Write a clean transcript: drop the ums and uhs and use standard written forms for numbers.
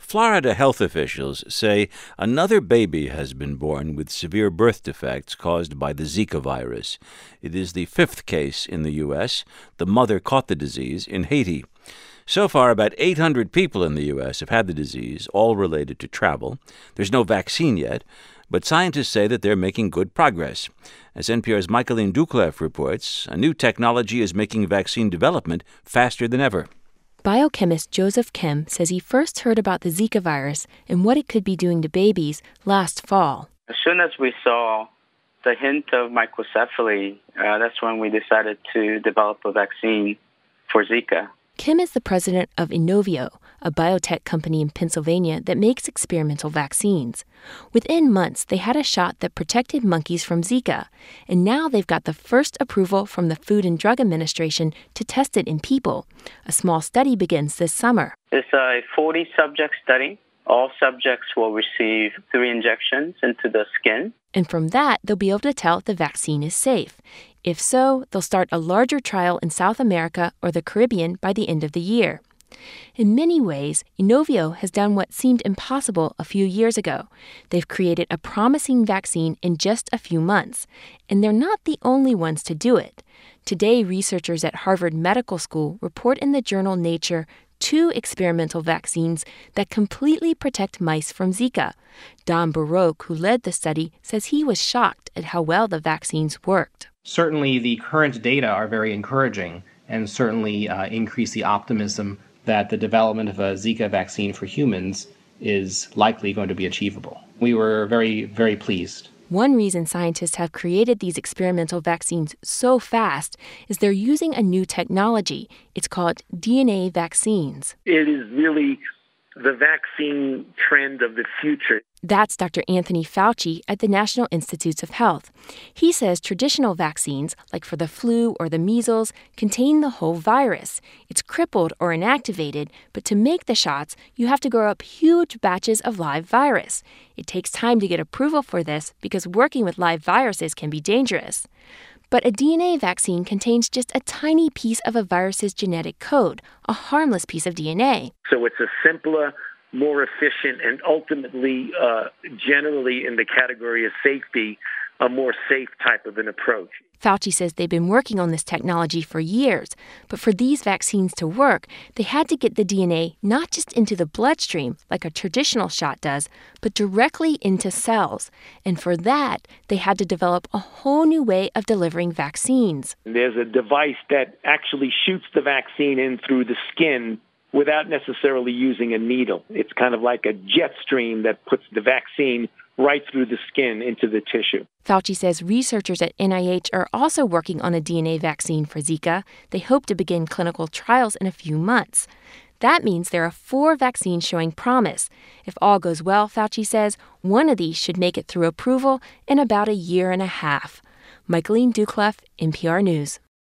Florida health officials say another baby has been born with severe birth defects caused by the Zika virus. It is the fifth case in the U.S. The mother caught the disease in Haiti. So far, about 800 people in the U.S. have had the disease, all related to travel. There's no vaccine yet, but scientists say that they're making good progress. As NPR's Michaeline Doucleff reports, a new technology is making vaccine development faster than ever. Biochemist Joseph Kim says he first heard about the Zika virus and what it could be doing to babies last fall. As soon as we saw the hint of microcephaly, that's when we decided to develop a vaccine for Zika. Kim is the president of Inovio, a biotech company in Pennsylvania that makes experimental vaccines. Within months, they had a shot that protected monkeys from Zika, and now they've got the first approval from the Food and Drug Administration to test it in people. A small study begins this summer. It's a 40-subject study. All subjects will receive 3 injections into the skin. And from that, they'll be able to tell if the vaccine is safe. If so, they'll start a larger trial in South America or the Caribbean by the end of the year. In many ways, Inovio has done what seemed impossible a few years ago. They've created a promising vaccine in just a few months, and they're not the only ones to do it. Today, researchers at Harvard Medical School report in the journal Nature 2 experimental vaccines that completely protect mice from Zika. Don Baroque, who led the study, says he was shocked at how well the vaccines worked. Certainly, the current data are very encouraging and certainly increase the optimism that the development of a Zika vaccine for humans is likely going to be achievable. We were very, very pleased. One reason scientists have created these experimental vaccines so fast is they're using a new technology. It's called DNA vaccines. It is really the vaccine trend of the future. That's Dr. Anthony Fauci at the National Institutes of Health. He says traditional vaccines, like for the flu or the measles, contain the whole virus. It's crippled or inactivated, but to make the shots, you have to grow up huge batches of live virus. It takes time to get approval for this because working with live viruses can be dangerous. But a DNA vaccine contains just a tiny piece of a virus's genetic code, a harmless piece of DNA. So it's a simpler, more efficient, and ultimately, generally in the category of safety, a more safe type of an approach. Fauci says they've been working on this technology for years, but for these vaccines to work, they had to get the DNA not just into the bloodstream like a traditional shot does, but directly into cells. And for that, they had to develop a whole new way of delivering vaccines. There's a device that actually shoots the vaccine in through the skin without necessarily using a needle. It's kind of like a jet stream that puts the vaccine right through the skin into the tissue. Fauci says researchers at NIH are also working on a DNA vaccine for Zika. They hope to begin clinical trials in a few months. That means there are 4 vaccines showing promise. If all goes well, Fauci says, one of these should make it through approval in about a year and a half. Michaeline Doucleff, NPR News.